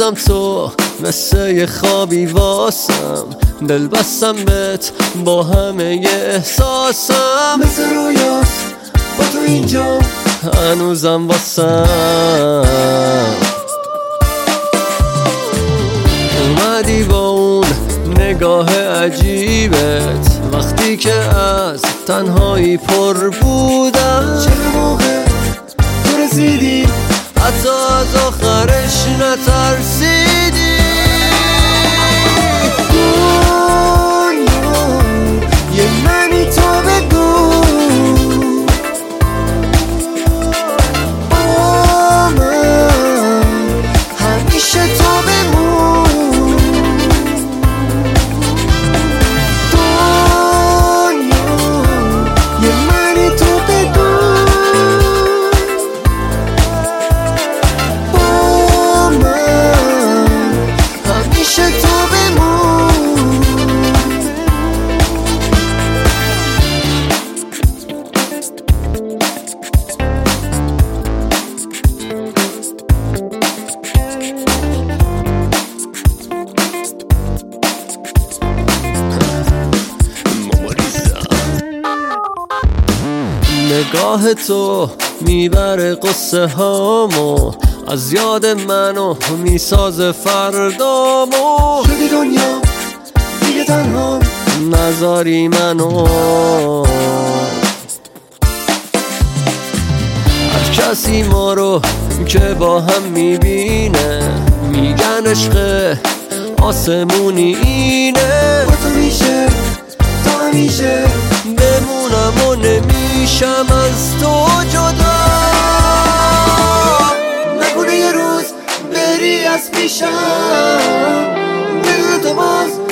هنوزم تو مثل یه خوابی واسم، دل بستم بهت با همه ی احساسم، مثل رویاست با تو اینجا هنوزم واسم. اومدی با اون نگاه عجیبت وقتی که از تنهایی پر بودم، چه موقع تو رسیدی حتی از آخرش نترسیدی. دنیا یه منی تو بگو، با من همیشه تو بمون. دنیا یه منی تو بگو، با من همیشه تو بمون. نگاه تو میبره قصه هامو، از یاد منو میسازه فردامو. شدی دنیا دیگه تنها نذاری منو، هر کسی ما رو که با هم میبینه میگن عشق آسمونی اینه. با تو میشه تا همیشه بمونم و نمیشم از تو جدا، نکنه یه روز بری از پیشم، بدون تو باز